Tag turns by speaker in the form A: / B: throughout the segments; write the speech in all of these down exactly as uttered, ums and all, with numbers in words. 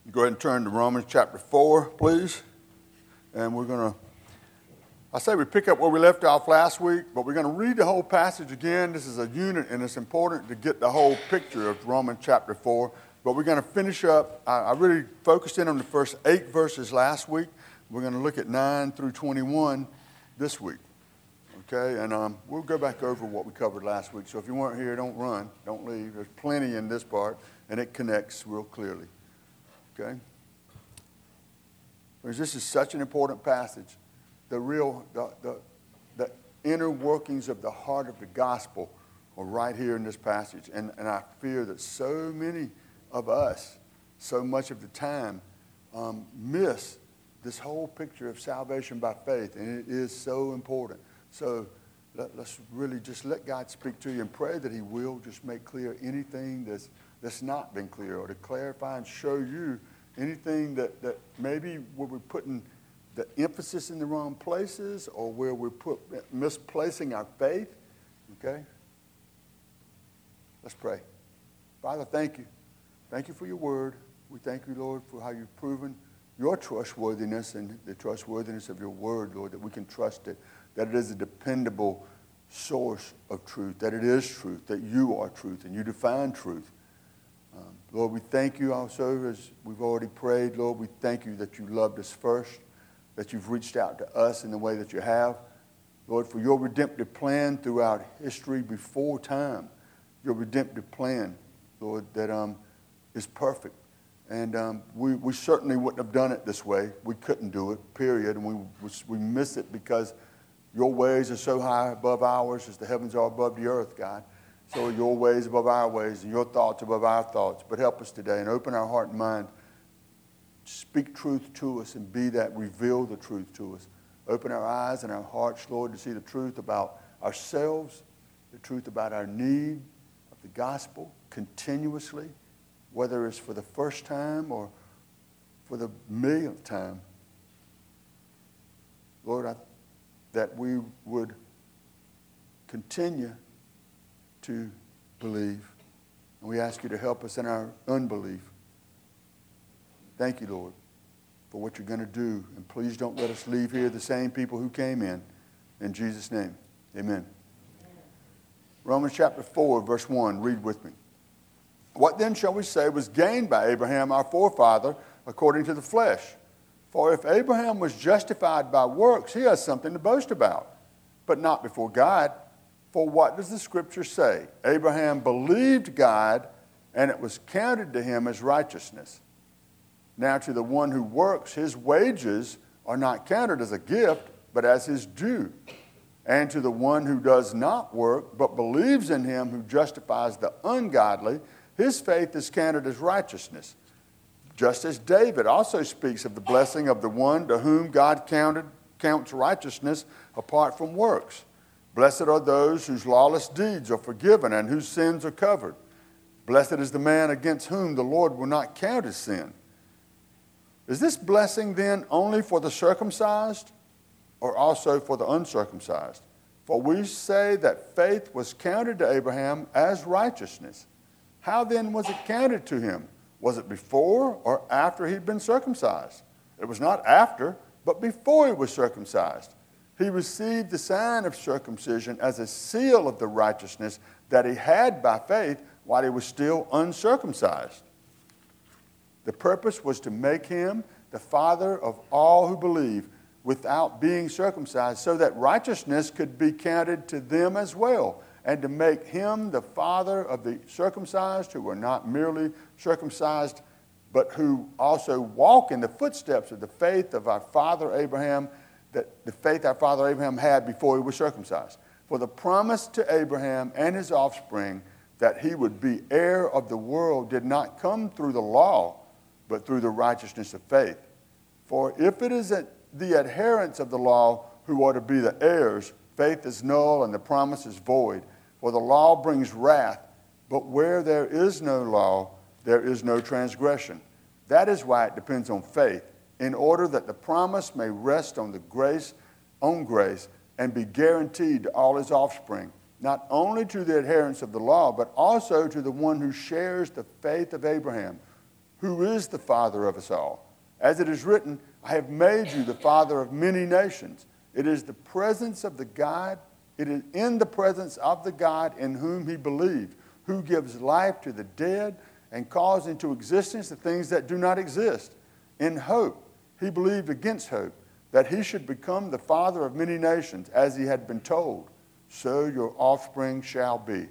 A: Go ahead and turn to Romans chapter four, please. And we're going to, I say we pick up where we left off last week, but we're going to read the whole passage again. This is a unit, and it's important to get the whole picture of Romans chapter four. But we're going to finish up. I, I really focused in on the first eight verses last week. We're going to look at nine through twenty-one this week. Okay, and um, we'll go back over what we covered last week. So if you weren't here, don't run, don't leave. There's plenty in this part, and it connects real clearly. Okay? Because this is such an important passage. The real, the, the, the inner workings of the heart of the gospel are right here in this passage. And, and I fear that so many of us, so much of the time, um, miss this whole picture of salvation by faith. And it is so important. So let, let's really just let God speak to you and pray that he will just make clear anything that's, that's not been clear, or to clarify and show you anything that, that maybe where we're putting the emphasis in the wrong places, or where we're put, misplacing our faith. Okay? Let's pray. Father, thank you. Thank you for your word. We thank you, Lord, for how you've proven your trustworthiness and the trustworthiness of your word, Lord, that we can trust it, that it is a dependable source of truth, that it is truth, that you are truth, and you define truth. Um, Lord, we thank you also, as we've already prayed, Lord, we thank you that you loved us first, that you've reached out to us in the way that you have. Lord, for your redemptive plan throughout history before time, your redemptive plan, Lord, that um, is perfect. And um, we, we certainly wouldn't have done it this way. We couldn't do it, period. And we, we miss it because your ways are so high above ours as the heavens are above the earth, God. So are your ways above our ways and your thoughts above our thoughts. But help us today and open our heart and mind. Speak truth to us and be that. Reveal the truth to us. Open our eyes and our hearts, Lord, to see the truth about ourselves, the truth about our need of the gospel continuously, whether it's for the first time or for the millionth time. Lord, I, that we would continue to believe. And we ask you to help us in our unbelief. Thank you, Lord, for what you're going to do. And please don't let us leave here the same people who came in. In Jesus' name, amen. Amen. Romans chapter four, verse one, read with me. What then shall we say was gained by Abraham, our forefather, according to the flesh? For if Abraham was justified by works, he has something to boast about, but not before God. For what does the Scripture say? Abraham believed God, and it was counted to him as righteousness. Now to the one who works, his wages are not counted as a gift, but as his due. And to the one who does not work, but believes in him who justifies the ungodly, his faith is counted as righteousness. Just as David also speaks of the blessing of the one to whom God counted, counts righteousness apart from works. Blessed are those whose lawless deeds are forgiven and whose sins are covered. Blessed is the man against whom the Lord will not count his sin. Is this blessing then only for the circumcised or also for the uncircumcised? For we say that faith was counted to Abraham as righteousness. How then was it counted to him? Was it before or after he'd been circumcised? It was not after, but before he was circumcised. He received the sign of circumcision as a seal of the righteousness that he had by faith while he was still uncircumcised. The purpose was to make him the father of all who believe without being circumcised, so that righteousness could be counted to them as well, and to make him the father of the circumcised who were not merely circumcised, but who also walk in the footsteps of the faith of our father Abraham, that the faith our father Abraham had before he was circumcised. For the promise to Abraham and his offspring that he would be heir of the world did not come through the law, but through the righteousness of faith. For if it is the adherents of the law who are to be the heirs, faith is null and the promise is void. For the law brings wrath, but where there is no law, there is no transgression. That is why it depends on faith, in order that the promise may rest on the grace, on grace, and be guaranteed to all his offspring, not only to the adherents of the law, but also to the one who shares the faith of Abraham, who is the Father of us all. As it is written, I have made you the father of many nations. It is the presence of the God, it is in the presence of the God in whom he believed, who gives life to the dead and calls into existence the things that do not exist. In hope, he believed against hope, that he should become the father of many nations, as he had been told, so your offspring shall be.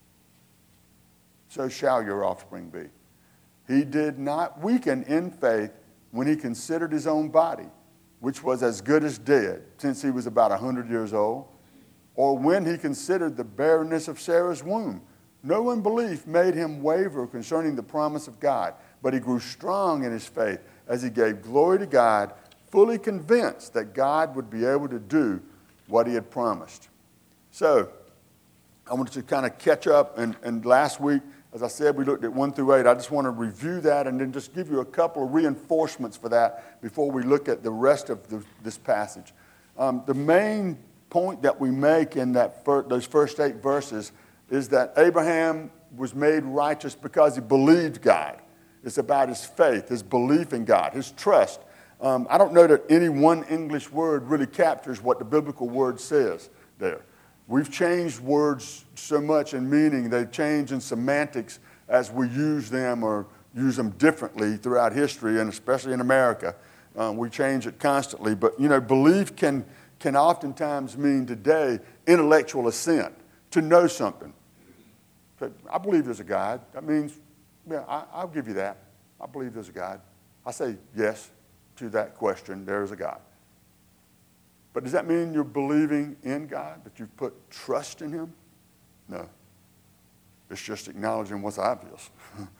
A: So shall your offspring be. He did not weaken in faith when he considered his own body, which was as good as dead, since he was about a hundred years old, or when he considered the barrenness of Sarah's womb. No unbelief made him waver concerning the promise of God, but he grew strong in his faith as he gave glory to God, fully convinced that God would be able to do what he had promised. So, I wanted to kind of catch up, and, and last week, as I said, we looked at one through eight. I just want to review that and then just give you a couple of reinforcements for that before we look at the rest of the, this passage. Um, the main point that we make in that fir- those first eight verses is that Abraham was made righteous because he believed God. It's about his faith, his belief in God, his trust. Um, I don't know that any one English word really captures what the biblical word says there. We've changed words so much in meaning. They change in semantics as we use them or use them differently throughout history, and especially in America. Um, we change it constantly. But, you know, belief can, can oftentimes mean today intellectual assent, to know something. But I believe there's a God. That means, yeah, I, I'll give you that. I believe there's a God. I say yes to that question, there is a God. But does that mean you're believing in God, that you've put trust in him? No. It's just acknowledging what's obvious.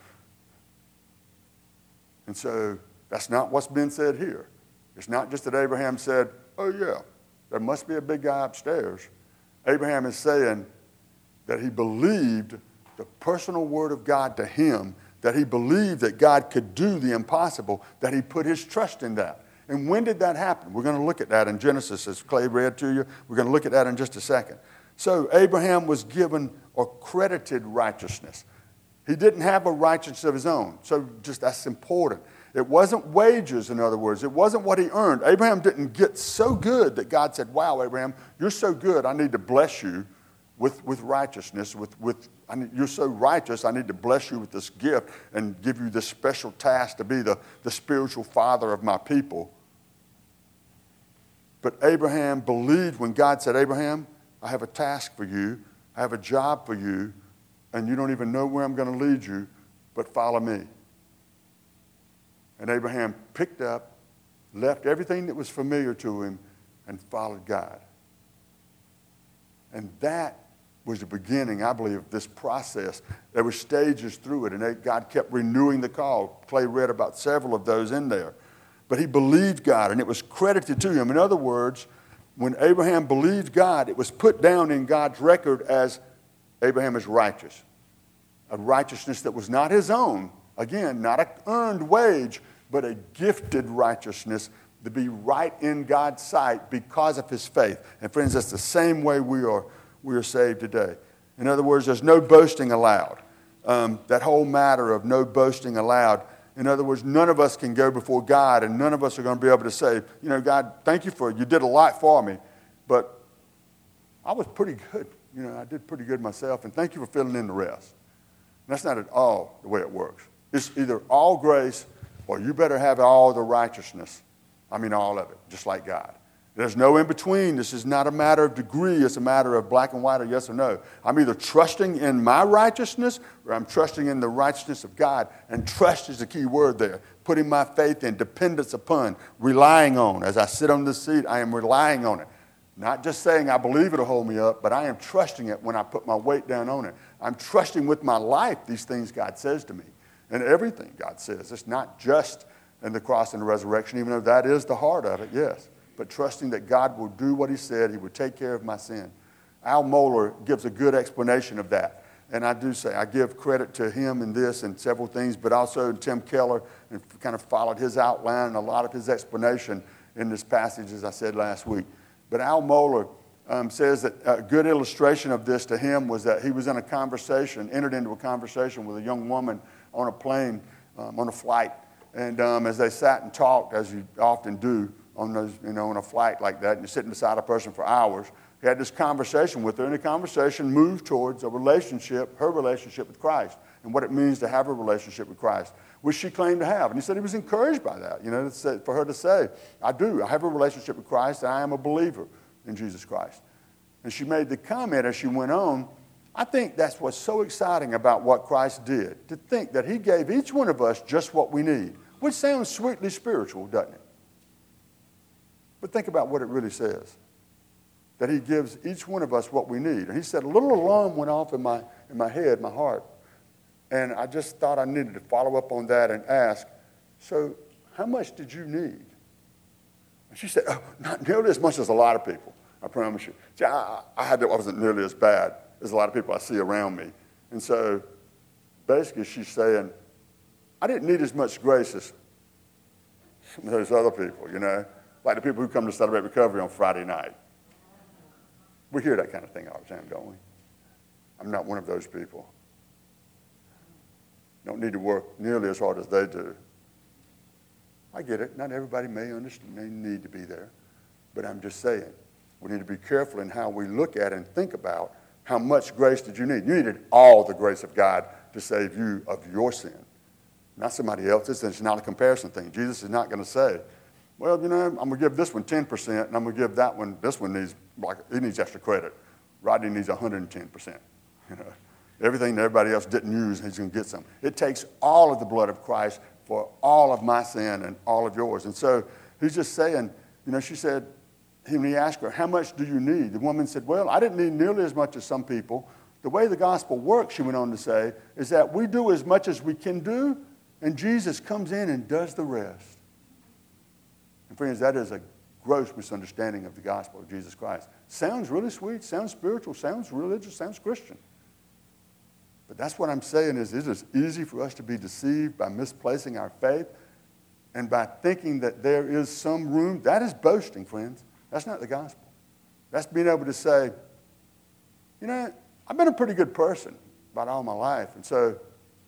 A: And so that's not what's been said here. It's not just that Abraham said, oh yeah, there must be a big guy upstairs. Abraham is saying that he believed the personal word of God to him, that he believed that God could do the impossible, that he put his trust in that. And when did that happen? We're going to look at that in Genesis, as Clay read to you. We're going to look at that in just a second. So Abraham was given or credited righteousness. He didn't have a righteousness of his own. So just that's important. It wasn't wages, in other words. It wasn't what he earned. Abraham didn't get so good that God said, wow, Abraham, you're so good, I need to bless you with, with righteousness. With, with I need, you're so righteous, I need to bless you with this gift and give you this special task to be the, the spiritual father of my people. But Abraham believed when God said, Abraham, I have a task for you. I have a job for you. And you don't even know where I'm going to lead you, but follow me. And Abraham picked up, left everything that was familiar to him, and followed God. And that was the beginning, I believe, of this process. There were stages through it, and they, God kept renewing the call. Clay read about several of those in there. But he believed God, and it was credited to him. In other words, when Abraham believed God, it was put down in God's record as Abraham is righteous. A righteousness that was not his own. Again, not an earned wage, but a gifted righteousness to be right in God's sight because of his faith. And friends, that's the same way we are, we are saved today. In other words, there's no boasting allowed. Um, that whole matter of no boasting allowed. In other words, none of us can go before God, and none of us are going to be able to say, you know, God, thank you for, you did a lot for me, but I was pretty good. You know, I did pretty good myself, and thank you for filling in the rest. And that's not at all the way it works. It's either all grace, or you better have all the righteousness. I mean, all of it, just like God. There's no in between. This is not a matter of degree. It's a matter of black and white or yes or no. I'm either trusting in my righteousness or I'm trusting in the righteousness of God. And trust is the key word there. Putting my faith in, dependence upon, relying on. As I sit on this seat, I am relying on it. Not just saying I believe it'll hold me up, but I am trusting it when I put my weight down on it. I'm trusting with my life these things God says to me. And everything God says. It's not just in the cross and the resurrection, even though that is the heart of it, yes. But trusting that God will do what he said. He would take care of my sin. Al Mohler gives a good explanation of that. And I do say, I give credit to him in this and several things, but also Tim Keller, and kind of followed his outline and a lot of his explanation in this passage, as I said last week. But Al Mohler um, says that a good illustration of this to him was that he was in a conversation, entered into a conversation with a young woman on a plane um, on a flight. And um, as they sat and talked, as you often do on those, you know, on a flight like that, and you're sitting beside a person for hours, he had this conversation with her, and the conversation moved towards a relationship, her relationship with Christ, and what it means to have a relationship with Christ, which she claimed to have. And he said he was encouraged by that, you know, for her to say, I do, I have a relationship with Christ, and I am a believer in Jesus Christ. And she made the comment as she went on, I think that's what's so exciting about what Christ did, to think that he gave each one of us just what we need, which sounds sweetly spiritual, doesn't it? But think about what it really says, that he gives each one of us what we need. And he said a little alarm went off in my, in my head, my heart, and I just thought I needed to follow up on that and ask, so how much did you need? And she said, oh, not nearly as much as a lot of people, I promise you. See, I, I, had to, I wasn't nearly as bad as a lot of people I see around me. And so basically she's saying, I didn't need as much grace as some of those other people, you know, like the people who come to Celebrate Recovery on Friday night. We hear that kind of thing all the time, don't we? I'm not one of those people. Don't need to work nearly as hard as they do. I get it. Not everybody may understand, may need to be there. But I'm just saying, we need to be careful in how we look at and think about how much grace did you need. You needed all the grace of God to save you of your sin, not somebody else's. It's not a comparison thing. Jesus is not going to say, well, you know, I'm going to give this one ten percent, and I'm going to give that one, this one needs, like, he needs extra credit. Rodney needs one hundred ten percent. You know, everything that everybody else didn't use, he's going to get some. It takes all of the blood of Christ for all of my sin and all of yours. And so he's just saying, you know, she said, when he asked her, how much do you need? The woman said, well, I didn't need nearly as much as some people. The way the gospel works, she went on to say, is that we do as much as we can do, and Jesus comes in and does the rest. And friends, that is a gross misunderstanding of the gospel of Jesus Christ. Sounds really sweet, sounds spiritual, sounds religious, sounds Christian. But that's what I'm saying is it is easy for us to be deceived by misplacing our faith and by thinking that there is some room. That is boasting, friends. That's not the gospel. That's being able to say, you know, I've been a pretty good person about all my life, and so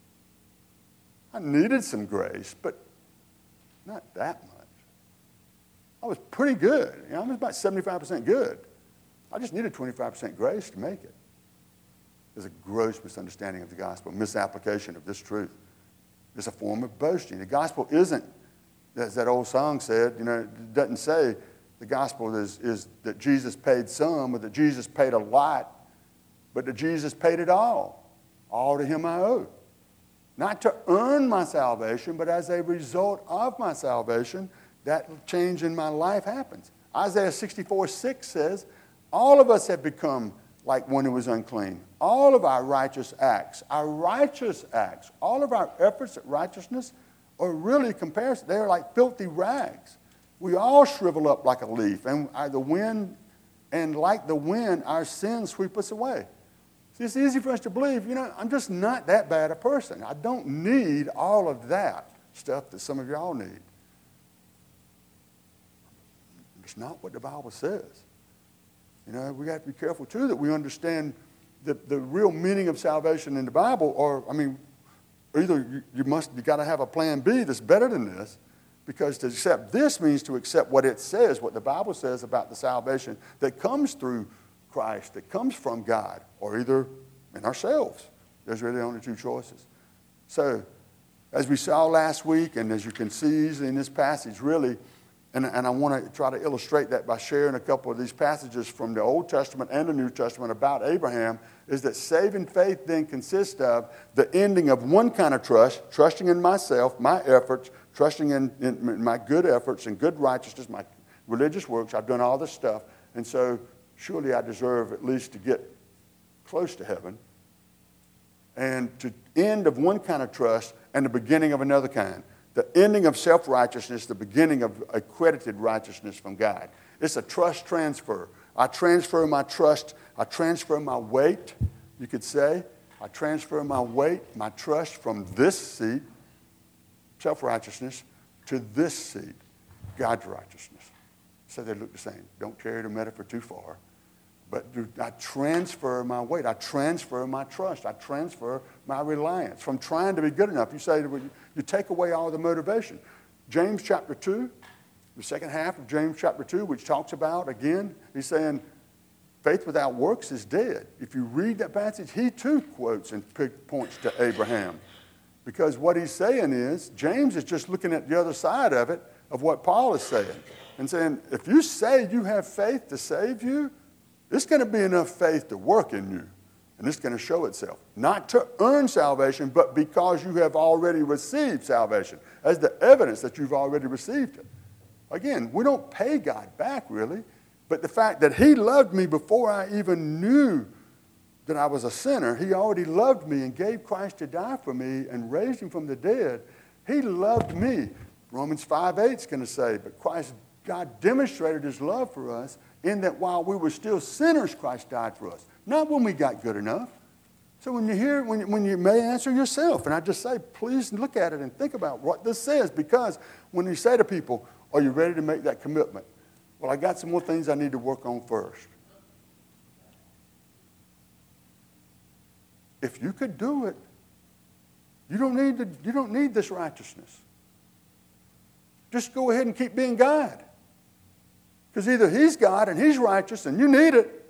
A: I needed some grace, but not that much. I was pretty good. You know, I was about seventy-five percent good. I just needed twenty-five percent grace to make it. There's a gross misunderstanding of the gospel, misapplication of this truth. It's a form of boasting. The gospel isn't, as that old song said, you know, it doesn't say the gospel is, is that Jesus paid some or that Jesus paid a lot, but that Jesus paid it all. All to him I owe. Not to earn my salvation, but as a result of my salvation, that change in my life happens. Isaiah sixty-four six says, all of us have become like one who was unclean. All of our righteous acts, our righteous acts, all of our efforts at righteousness are really comparison. They're like filthy rags. We all shrivel up like a leaf, and the wind, and like the wind, our sins sweep us away. See, it's easy for us to believe, you know, I'm just not that bad a person. I don't need all of that stuff that some of y'all need. It's not what the Bible says. You know, we have to be careful, too, that we understand the, the real meaning of salvation in the Bible, or, I mean, either you, you must, you got to have a plan B that's better than this, because to accept this means to accept what it says, what the Bible says about the salvation that comes through Christ, that comes from God, or either in ourselves. There's really only two choices. So, as we saw last week, and as you can see easily in this passage, really, And, and I want to try to illustrate that by sharing a couple of these passages from the Old Testament and the New Testament about Abraham, is that saving faith then consists of the ending of one kind of trust, trusting in myself, my efforts, trusting in, in my good efforts and good righteousness, my religious works. I've done all this stuff, and so surely I deserve at least to get close to heaven. And to end of one kind of trust and the beginning of another kind. The ending of self-righteousness, the beginning of accredited righteousness from God. It's a trust transfer. I transfer my trust, I transfer my weight, you could say. I transfer my weight, my trust from this seat, self-righteousness, to this seat, God's righteousness. So they look the same. Don't carry the metaphor too far. But I transfer my weight. I transfer my trust. I transfer my reliance from trying to be good enough. You say, you take away all the motivation. James chapter two, the second half of James chapter two, which talks about, again, he's saying, faith without works is dead. If you read that passage, he too quotes and points to Abraham. Because what he's saying is, James is just looking at the other side of it, of what Paul is saying. And saying, if you say you have faith to save you, it's going to be enough faith to work in you. And it's going to show itself. Not to earn salvation, but because you have already received salvation. As the evidence that you've already received it. Again, we don't pay God back, really. But the fact that he loved me before I even knew that I was a sinner, he already loved me and gave Christ to die for me and raised him from the dead. He loved me. Romans five eight is going to say, but Christ, God demonstrated his love for us in that while we were still sinners, Christ died for us. Not when we got good enough. So when you hear, when you, when you may answer yourself, and I just say, please look at it and think about what this says, because when you say to people, are you ready to make that commitment? Well, I got some more things I need to work on first. If you could do it, you don't need to, you don't need this righteousness. Just go ahead and keep being God. Because either he's God and he's righteous and you need it,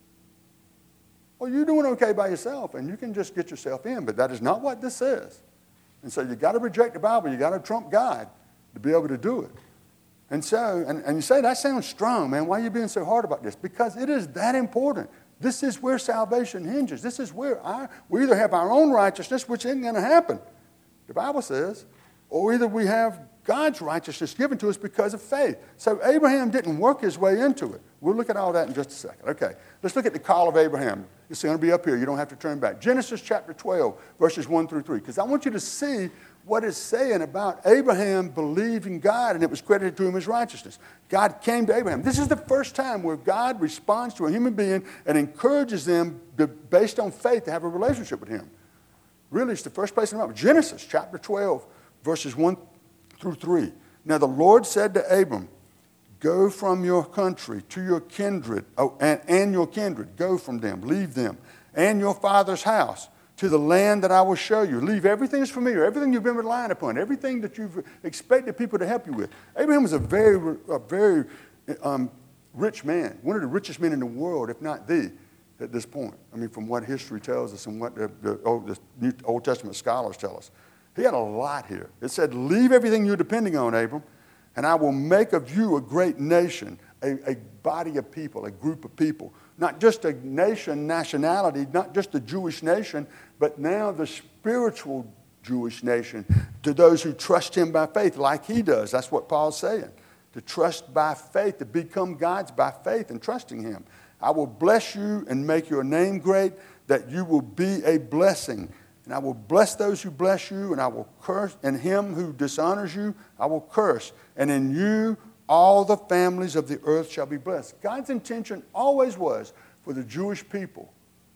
A: or you're doing okay by yourself and you can just get yourself in. But that is not what this says. And so you've got to reject the Bible. You've got to trump God to be able to do it. And so, and, and you say, that sounds strong, man. Why are you being so hard about this? Because it is that important. This is where salvation hinges. This is where our, we either have our own righteousness, which isn't going to happen, the Bible says, or either we have God's righteousness given to us because of faith. So Abraham didn't work his way into it. We'll look at all that in just a second. Okay, let's look at the call of Abraham. It's going to be up here. You don't have to turn back. Genesis chapter twelve, verses one through three, because I want you to see what it's saying about Abraham believing God, and it was credited to him as righteousness. God came to Abraham. This is the first time where God responds to a human being and encourages them, to, based on faith, to have a relationship with him. Really, it's the first place in the Bible. Genesis chapter twelve, verses one through three. Now the Lord said to Abram, go from your country to your kindred, oh, and, and your kindred, go from them, leave them, and your father's house, to the land that I will show you. Leave everything that's familiar, everything you've been relying upon, everything that you've expected people to help you with. Abraham was a very, a very um, rich man, one of the richest men in the world, if not the, at this point. I mean, from what history tells us and what the, the, Old, the New, Old Testament scholars tell us. He had a lot here. It said, leave everything you're depending on, Abram, and I will make of you a great nation, a, a body of people, a group of people. Not just a nation, nationality, not just the Jewish nation, but now the spiritual Jewish nation to those who trust him by faith like he does. That's what Paul's saying. To trust by faith, to become God's by faith and trusting him. I will bless you and make your name great, that you will be a blessing. And I will bless those who bless you, and I will curse, and him who dishonors you, I will curse. And in you, all the families of the earth shall be blessed. God's intention always was for the Jewish people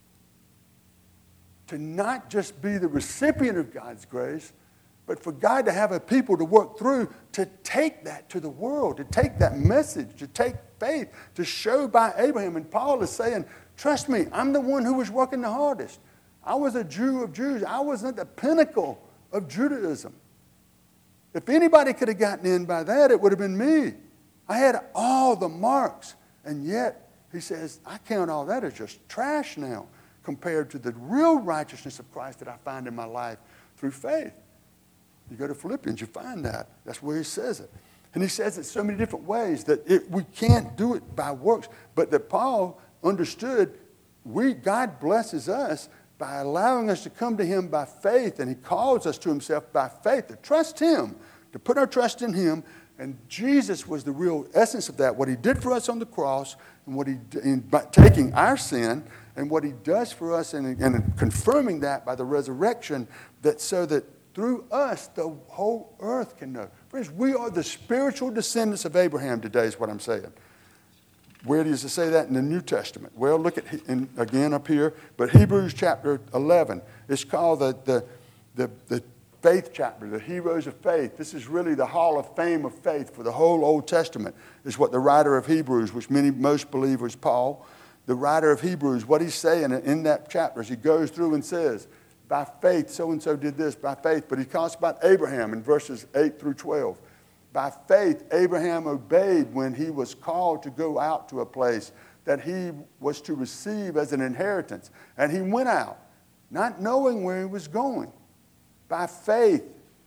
A: to not just be the recipient of God's grace, but for God to have a people to work through to take that to the world, to take that message, to take faith, to show by Abraham. And Paul is saying, trust me, I'm the one who was working the hardest. I was a Jew of Jews. I was at the pinnacle of Judaism. If anybody could have gotten in by that, it would have been me. I had all the marks. And yet, he says, I count all that as just trash now compared to the real righteousness of Christ that I find in my life through faith. You go to Philippians, you find that. That's where he says it. And he says it so many different ways that it, we can't do it by works. But that Paul understood, we, God blesses us by allowing us to come to him by faith, and he calls us to himself by faith, to trust him, to put our trust in him. And Jesus was the real essence of that, what he did for us on the cross, and what he in by taking our sin, and what he does for us, and, and confirming that by the resurrection, that so that through us the whole earth can know. Friends, we are the spiritual descendants of Abraham today, is what I'm saying. Where does it say that in the New Testament? Well, look at, in, again up here, but Hebrews chapter eleven. It's called the, the, the, the faith chapter, the heroes of faith. This is really the hall of fame of faith for the whole Old Testament, is what the writer of Hebrews, which many, most believe was Paul, the writer of Hebrews, what he's saying in that chapter, as he goes through and says, by faith, so-and-so did this, by faith. But he talks about Abraham in verses eight through twelve. By faith, Abraham obeyed when he was called to go out to a place that he was to receive as an inheritance. And he went out, not knowing where he was going. By faith,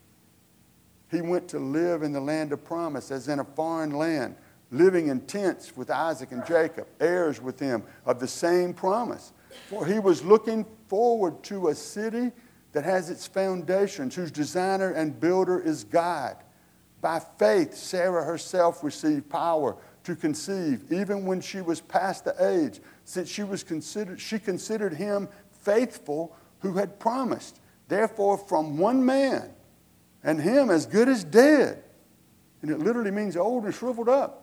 A: he went to live in the land of promise, as in a foreign land, living in tents with Isaac and Jacob, heirs with him of the same promise. For he was looking forward to a city that has its foundations, whose designer and builder is God. By faith, Sarah herself received power to conceive, even when she was past the age, since she was considered, she considered him faithful who had promised. Therefore, from one man, and him as good as dead, and it literally means old and shriveled up,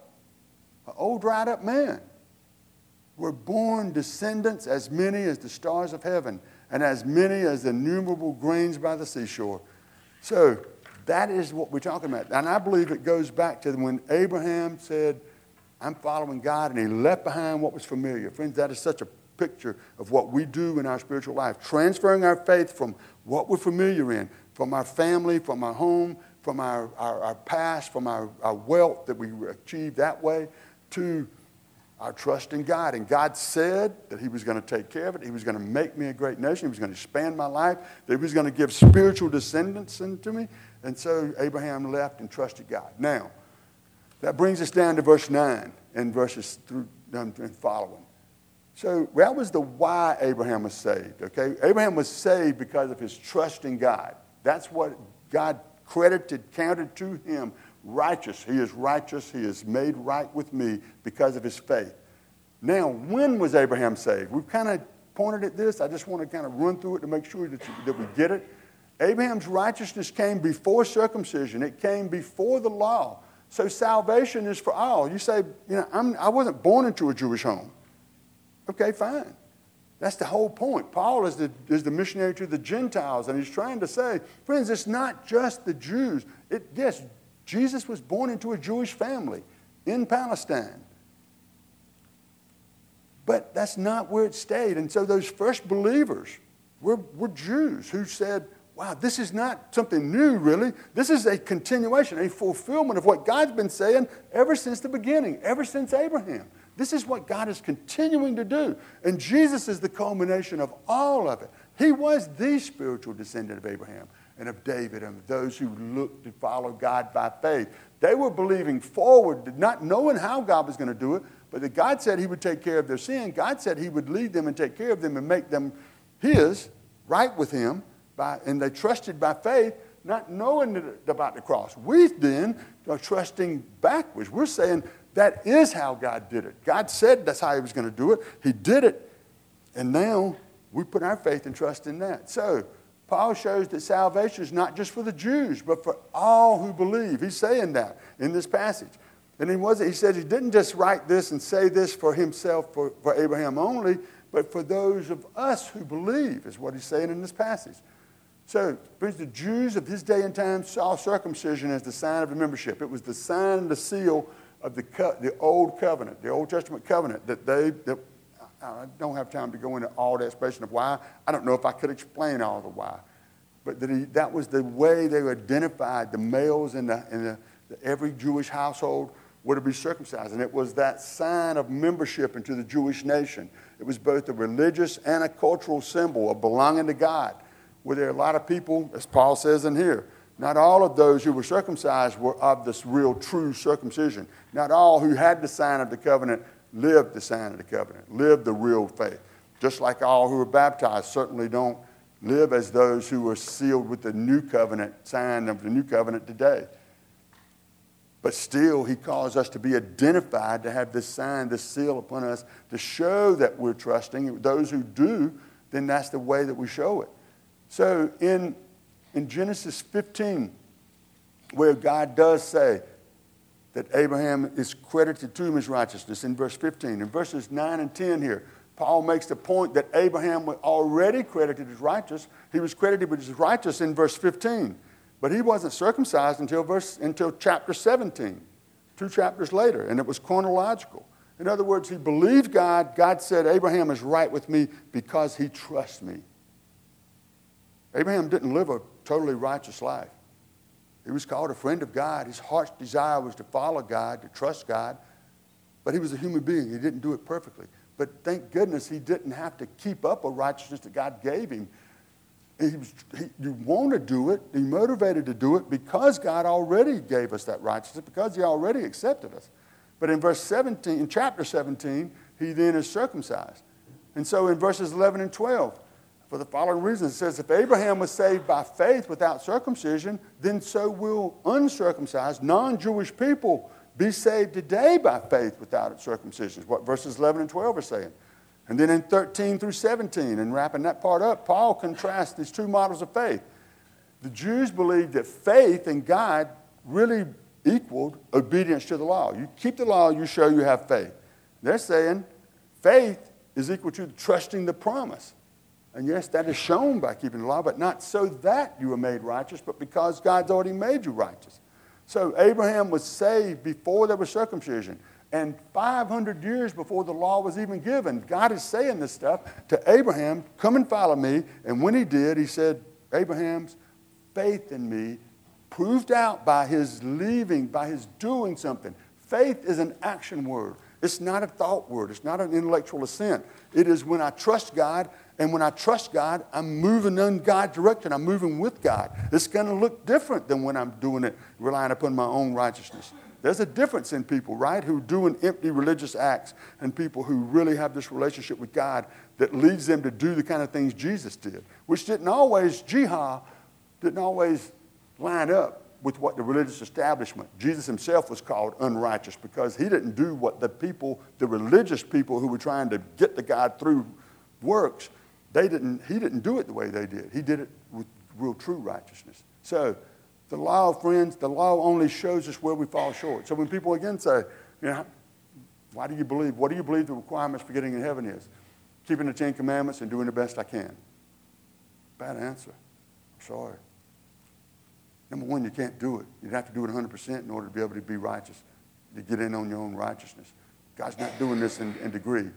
A: an old dried up man, were born descendants as many as the stars of heaven, and as many as the innumerable grains by the seashore. So that is what we're talking about. And I believe it goes back to when Abraham said, I'm following God, and he left behind what was familiar. Friends, that is such a picture of what we do in our spiritual life, transferring our faith from what we're familiar in, from our family, from our home, from our, our, our past, from our, our wealth that we achieved that way, to our trust in God. And God said that he was going to take care of it. He was going to make me a great nation. He was going to expand my life. That he was going to give spiritual descendants into me. And so Abraham left and trusted God. Now, that brings us down to verse nine and verses through and following. So that was the why Abraham was saved, okay? Abraham was saved because of his trust in God. That's what God credited, counted to him righteous. He is righteous. He is made right with me because of his faith. Now, when was Abraham saved? We've kind of pointed at this. I just want to kind of run through it to make sure that, you, that we get it. Abraham's righteousness came before circumcision. It came before the law. So salvation is for all. You say, you know, I'm, I wasn't born into a Jewish home. Okay, fine. That's the whole point. Paul is the, is the missionary to the Gentiles, and he's trying to say, friends, it's not just the Jews. It, yes, Jesus was born into a Jewish family in Palestine. But that's not where it stayed. And so those first believers were, were Jews who said, wow, this is not something new, really. This is a continuation, a fulfillment of what God's been saying ever since the beginning, ever since Abraham. This is what God is continuing to do. And Jesus is the culmination of all of it. He was the spiritual descendant of Abraham and of David and of those who looked to follow God by faith. They were believing forward, not knowing how God was going to do it, but that God said he would take care of their sin. God said he would lead them and take care of them and make them his, right with him. By, and they trusted by faith, not knowing about the cross. We then are trusting backwards. We're saying that is how God did it. God said that's how he was going to do it. He did it. And now we put our faith and trust in that. So Paul shows that salvation is not just for the Jews, but for all who believe. He's saying that in this passage. And he wasn't, he said he didn't just write this and say this for himself, for, for Abraham only, but for those of us who believe, is what he's saying in this passage. So, friends, the Jews of his day and time saw circumcision as the sign of a membership. It was the sign and the seal of the co- the Old Covenant, the Old Testament covenant that they, that, I don't have time to go into all the explanation of why. I don't know if I could explain all the why. But that, he, that was the way they identified the males in, the, in the, the, every Jewish household were to be circumcised. And it was that sign of membership into the Jewish nation. It was both a religious and a cultural symbol of belonging to God. Where there are a lot of people, as Paul says in here, not all of those who were circumcised were of this real true circumcision. Not all who had the sign of the covenant lived the sign of the covenant, lived the real faith. Just like all who were baptized certainly don't live as those who were sealed with the new covenant, sign of the new covenant today. But still, he calls us to be identified, to have this sign, this seal upon us, to show that we're trusting. Those who do, then that's the way that we show it. So in, in Genesis fifteen, where God does say that Abraham is credited to him as righteousness, in verse fifteen. In verses nine and ten here, Paul makes the point that Abraham was already credited as righteous. He was credited as righteous in verse fifteen. But he wasn't circumcised until, verse, until chapter seventeen, two chapters later, and it was chronological. In other words, he believed God. God said, Abraham is right with me because he trusts me. Abraham didn't live a totally righteous life. He was called a friend of God. His heart's desire was to follow God, to trust God. But he was a human being. He didn't do it perfectly. But thank goodness he didn't have to keep up a righteousness that God gave him. He was, he, you want to do it, he motivated to do it because God already gave us that righteousness, because he already accepted us. But in verse seventeen, in chapter seventeen, he then is circumcised. And so in verses eleven and twelve, for the following reasons, it says, if Abraham was saved by faith without circumcision, then so will uncircumcised, non-Jewish people be saved today by faith without circumcision. What verses eleven and twelve are saying. And then in thirteen through seventeen, and wrapping that part up, Paul contrasts these two models of faith. The Jews believed that faith in God really equaled obedience to the law. You keep the law, you show you have faith. They're saying faith is equal to trusting the promise. And yes, that is shown by keeping the law, but not so that you are made righteous, but because God's already made you righteous. So Abraham was saved before there was circumcision. And five hundred years before the law was even given, God is saying this stuff to Abraham, come and follow me. And when he did, he said, Abraham's faith in me proved out by his leaving, by his doing something. Faith is an action word. It's not a thought word. It's not an intellectual assent. It is when I trust God, and when I trust God, I'm moving in God's direction. I'm moving with God. It's going to look different than when I'm doing it, relying upon my own righteousness. There's a difference in people, right, who do an empty religious acts and people who really have this relationship with God that leads them to do the kind of things Jesus did, which didn't always, jihad, didn't always line up with what the religious establishment. Jesus himself was called unrighteous because he didn't do what the people, the religious people who were trying to get to God through works, they didn't, he didn't do it the way they did. He did it with real true righteousness. So the law, friends, the law only shows us where we fall short. So when people again say, you know, why do you believe, what do you believe the requirements for getting in heaven is? Keeping the Ten Commandments and doing the best I can. Bad answer. I'm sorry. Number one, you can't do it. You'd have to do it one hundred percent in order to be able to be righteous, to get in on your own righteousness. God's not doing this in, in degree.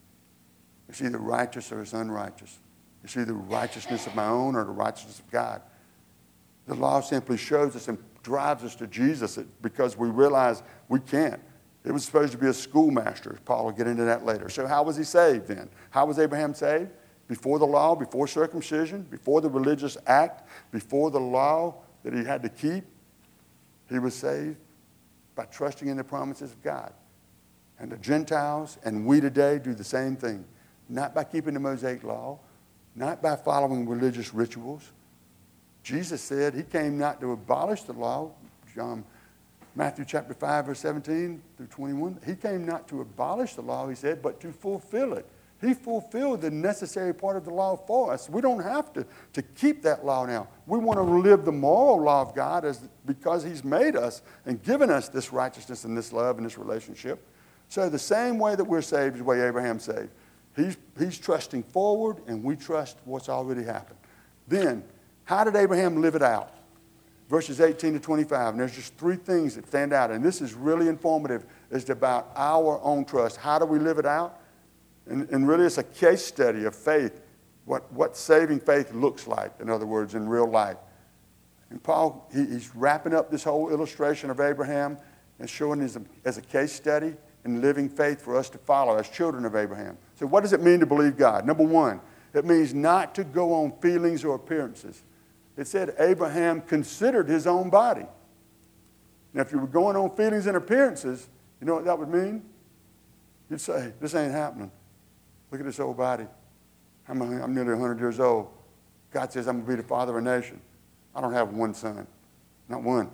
A: It's either righteous or it's unrighteous. It's either righteousness of my own or the righteousness of God. The law simply shows us and drives us to Jesus because we realize we can't. It was supposed to be a schoolmaster. Paul will get into that later. So how was he saved then? How was Abraham saved? Before the law, before circumcision, before the religious act, before the law that he had to keep, he was saved by trusting in the promises of God. And the Gentiles and we today do the same thing. Not by keeping the Mosaic law, not by following religious rituals. Jesus said he came not to abolish the law, John, Matthew chapter five, verse seventeen through twenty-one. He came not to abolish the law, he said, but to fulfill it. He fulfilled the necessary part of the law for us. We don't have to, to keep that law now. We want to live the moral law of God as, because he's made us and given us this righteousness and this love and this relationship. So the same way that we're saved is the way Abraham's saved. He's, he's trusting forward, and we trust what's already happened. Then, how did Abraham live it out? Verses eighteen to twenty-five, and there's just three things that stand out, and this is really informative. It's about our own trust. How do we live it out? And, and really it's a case study of faith, what, what saving faith looks like, in other words, in real life. And Paul, he, he's wrapping up this whole illustration of Abraham and showing it as a, as a case study and living faith for us to follow as children of Abraham. So what does it mean to believe God? Number one, it means not to go on feelings or appearances. It said Abraham considered his own body. Now, if you were going on feelings and appearances, you know what that would mean? You'd say, this ain't happening. Look at this old body. I'm, I'm nearly one hundred years old. God says I'm going to be the father of a nation. I don't have one son. Not one.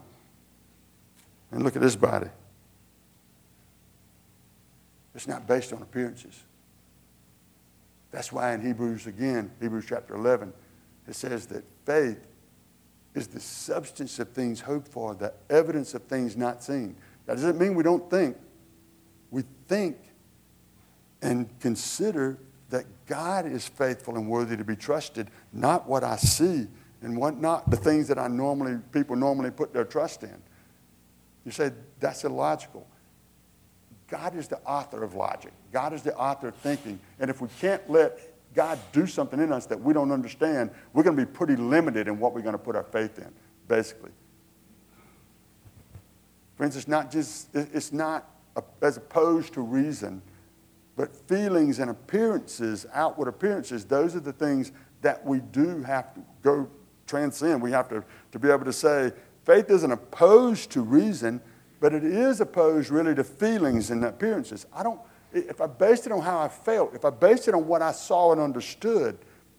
A: And look at this body. It's not based on appearances. That's why in Hebrews, again, Hebrews chapter eleven, it says that faith is the substance of things hoped for, the evidence of things not seen. That doesn't mean we don't think. We think and consider that God is faithful and worthy to be trusted, not what I see and what not the things that I normally people normally put their trust in. You say that's illogical. God is the author of logic. God is the author of thinking. And if we can't let God do something in us that we don't understand, we're going to be pretty limited in what we're going to put our faith in, basically. Friends, it's not just, it's not a, as opposed to reason, but feelings and appearances, outward appearances, those are the things that we do have to go transcend. We have to, to be able to say, faith isn't opposed to reason, but it is opposed really to feelings and appearances. I don't, if I based it on how I felt, if I based it on what I saw and understood,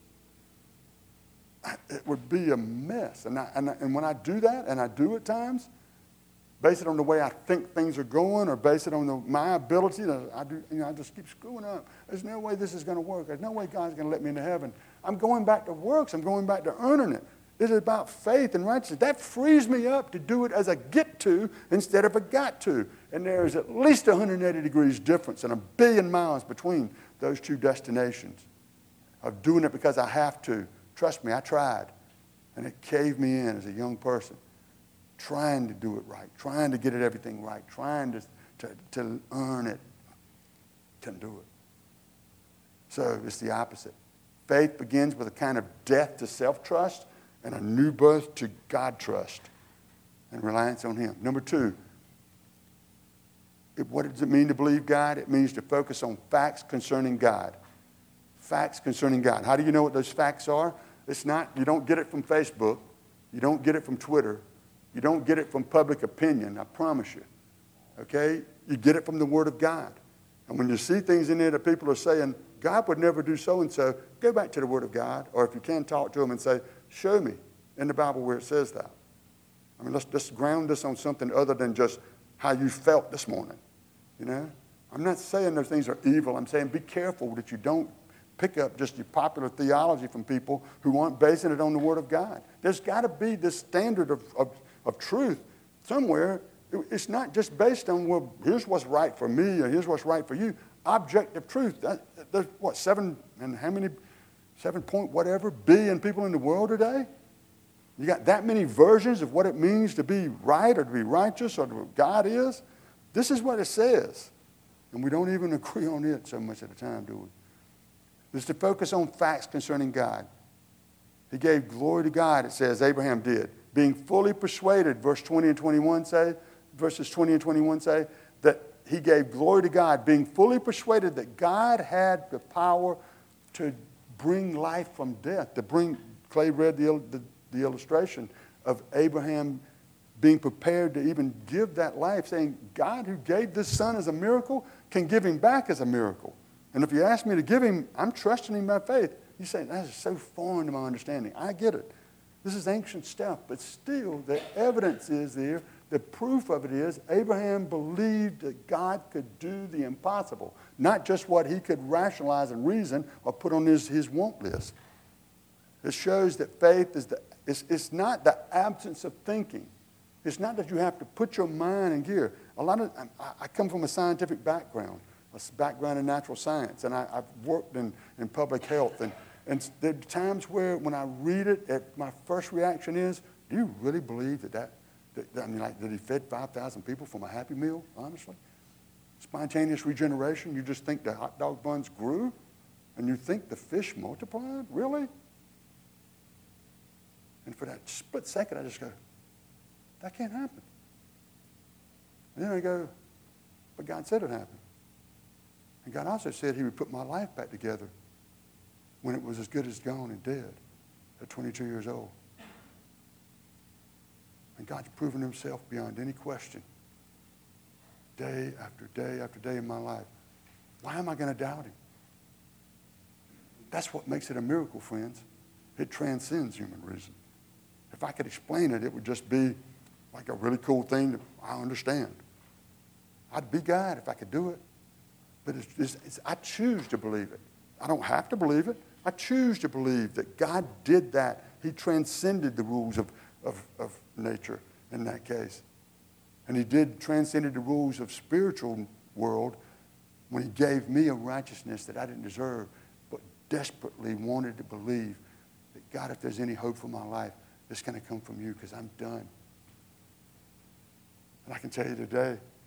A: it would be a mess. And, I, and, I, and when I do that, and I do at times, base it on the way I think things are going, or base it on the, my ability, to, I, do, you know, I just keep screwing up. There's no way this is going to work. There's no way God's going to let me into heaven. I'm going back to works. I'm going back to earning it. This is about faith and righteousness. That frees me up to do it as a get to instead of a got to. And there is at least one hundred eighty degrees difference and a billion miles between those two destinations of doing it because I have to. Trust me, I tried. And it caved me in as a young person, trying to do it right, trying to get it everything right, trying to, to, to earn it. Couldn't do it. So it's the opposite. Faith begins with a kind of death to self-trust and a new birth to God trust and reliance on Him. Number two, it, what does it mean to believe God? It means to focus on facts concerning God. Facts concerning God. How do you know what those facts are? It's not, you don't get it from Facebook. You don't get it from Twitter. You don't get it from public opinion, I promise you. Okay? You get it from the Word of God. And when you see things in there that people are saying, God would never do so-and-so, go back to the Word of God. Or if you can, talk to them and say, show me in the Bible where it says that. I mean, let's just ground this on something other than just how you felt this morning. You know? I'm not saying those things are evil. I'm saying be careful that you don't pick up just your popular theology from people who aren't basing it on the Word of God. There's got to be this standard of, of, of truth somewhere. It's not just based on, well, here's what's right for me or here's what's right for you. Objective truth. That, there's what, seven and how many, seven point whatever billion people in the world today? You got that many versions of what it means to be right or to be righteous or to what God is? This is what it says. And we don't even agree on it so much at a time, do we? It's to focus on facts concerning God. He gave glory to God, it says, Abraham did. Being fully persuaded, verse twenty and twenty-one say, verses twenty and twenty-one say, that he gave glory to God, being fully persuaded that God had the power to bring life from death, to bring, Clay read the, the, the illustration of Abraham being prepared to even give that life, saying, God who gave this son as a miracle can give him back as a miracle. And if you ask me to give him, I'm trusting him by faith. You say, that is so foreign to my understanding. I get it. This is ancient stuff, but still the evidence is there. The proof of it is Abraham believed that God could do the impossible, not just what he could rationalize and reason or put on his, his want list. It shows that faith is the, it's, it's not the absence of thinking. It's not that you have to put your mind in gear. A lot of, I, I come from a scientific background, a background in natural science, and I, I've worked in, in public health. And, and there are times where when I read it, it, my first reaction is, do you really believe that that, that I mean, like, that he fed five thousand people from a Happy Meal, honestly? Spontaneous regeneration, you just think the hot dog buns grew? And you think the fish multiplied? Really? And for that split second, I just go, that can't happen. And then I go, but God said it happened. And God also said he would put my life back together when it was as good as gone and dead at twenty-two years old. And God's proven himself beyond any question day after day after day in my life. Why am I going to doubt him? That's what makes it a miracle, friends. It transcends human reason. If I could explain it, it would just be like a really cool thing that I understand. I'd be God if I could do it. But it's, it's, it's, I choose to believe it. I don't have to believe it. I choose to believe that God did that. He transcended the rules of, of, of nature in that case. And he did transcended the rules of spiritual world when he gave me a righteousness that I didn't deserve, but desperately wanted to believe that, God, if there's any hope for my life, it's going to come from you because I'm done. And I can tell you today,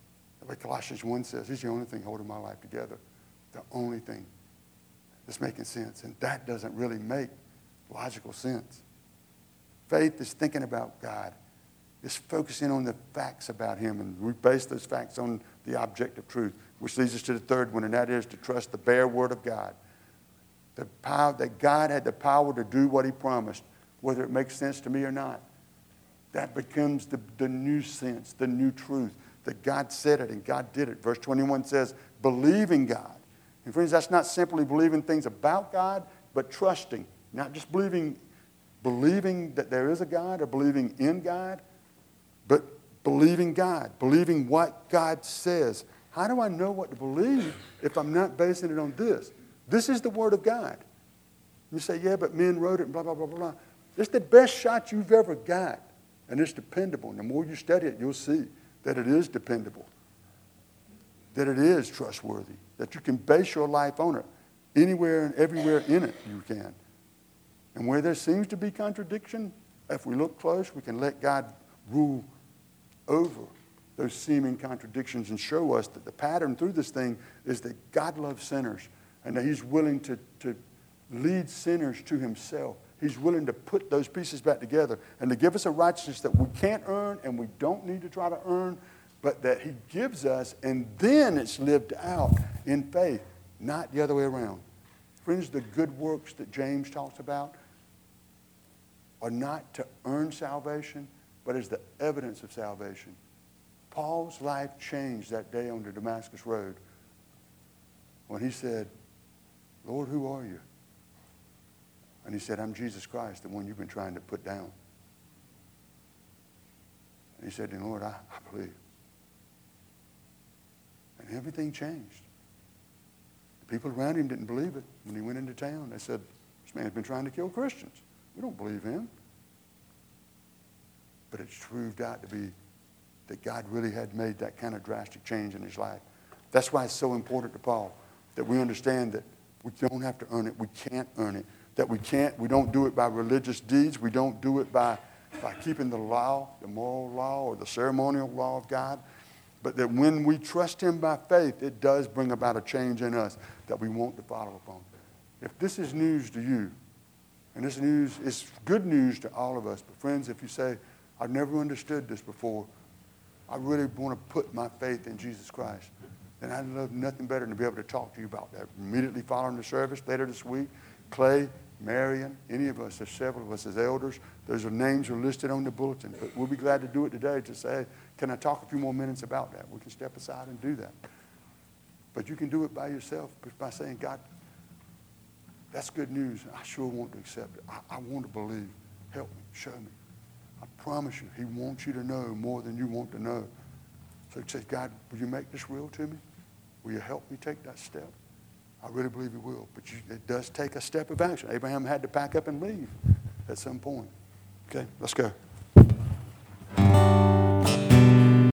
A: Like Colossians one says, he's the only thing holding my life together. The only thing that's making sense. And that doesn't really make logical sense. Faith is thinking about God. It's focusing on the facts about him. And we base those facts on the objective truth, which leads us to the third one, and that is to trust the bare word of God. The power that God had the power to do what he promised, whether it makes sense to me or not. That becomes the, the new sense, the new truth, that God said it and God did it. Verse twenty-one says, believe in God. And friends, that's not simply believing things about God, but trusting. Not just believing, believing that there is a God or believing in God, but believing God, believing what God says. How do I know what to believe if I'm not basing it on this? This is the Word of God. You say, yeah, but men wrote it and blah, blah, blah, blah. It's the best shot you've ever got. And it's dependable. And the more you study it, you'll see that it is dependable, that it is trustworthy, that you can base your life on it. Anywhere and everywhere in it you can. And where there seems to be contradiction, if we look close, we can let God rule over those seeming contradictions and show us that the pattern through this thing is that God loves sinners and that he's willing to, to lead sinners to himself. He's willing to put those pieces back together and to give us a righteousness that we can't earn and we don't need to try to earn, but that he gives us, and then it's lived out in faith, not the other way around. Friends, the good works that James talks about are not to earn salvation, but as the evidence of salvation. Paul's life changed that day on the Damascus Road when he said, Lord, who are you? And he said, I'm Jesus Christ, the one you've been trying to put down. And he said, then Lord, I, I believe. And everything changed. The people around him didn't believe it. When he went into town, they said, this man's been trying to kill Christians. We don't believe him. But it's proved out to be that God really had made that kind of drastic change in his life. That's why it's so important to Paul that we understand that we don't have to earn it. We can't earn it. That we can't, we don't do it by religious deeds. We don't do it by, by keeping the law, the moral law, or the ceremonial law of God. But that when we trust him by faith, it does bring about a change in us that we want to follow upon. If this is news to you, and this news is good news to all of us, but friends, if you say, I've never understood this before, I really want to put my faith in Jesus Christ, then I'd love nothing better than to be able to talk to you about that. Immediately following the service later this week, Clay, Marion, any of us, there's several of us as elders, those are names are listed on the bulletin. But we'll be glad to do it today to say, can I talk a few more minutes about that? We can step aside and do that. But you can do it by yourself by saying, God, that's good news. I sure want to accept it. I, I want to believe. Help me. Show me. I promise you, he wants you to know more than you want to know. So he says, God, will you make this real to me? Will you help me take that step? I really believe he will. But you, it does take a step of action. Abraham had to pack up and leave at some point. Okay, let's go.